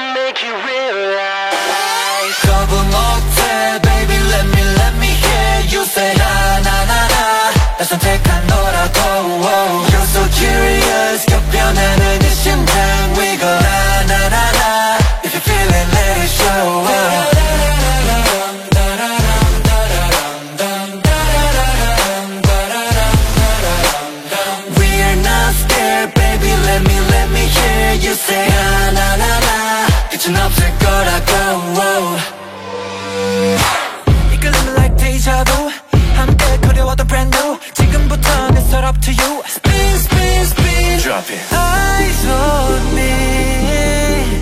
make you realize 거부 못해 baby let me hear you say 나나나나 나 선택한 너라고 You're so curious 격변하는 이 심장 we go 나나나나 If you feel it let it show We're not scared baby let me hear you say 나나나나 끝은 없을 거라고 이끌림은 like deja vu 함께 그려왔던 brand new 지금부터는 it's all up to you Spin spin spin Drop it Eyes on me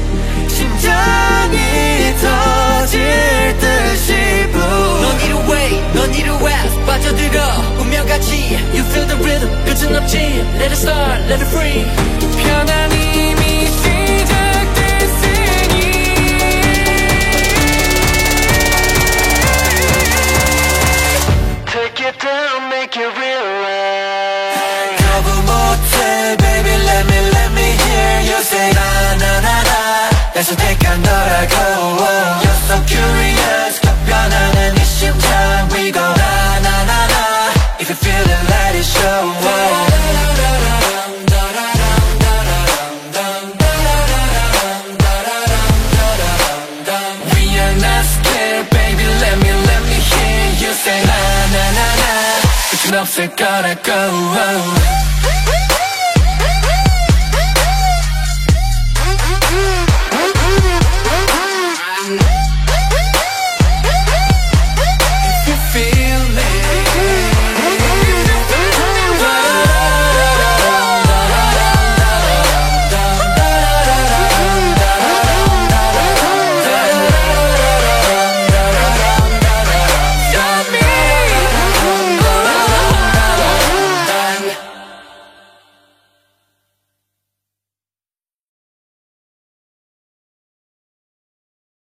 심장이 터질 듯이 blue 넌 이루way 넌 이루west 빠져들어 운명같이 You feel the rhythm 끝은 없지 Let it start let it free 편한 이미 시작됐으니 Take it down make it realize 거부 못해 baby let me hear you say 나나나나 날 선택한 너라고 You're so curious 격변하는 이 심장 we go 나나나나 If you feel it let it show We are not scared baby let me hear you say 나나나나 끝은 없을 거라고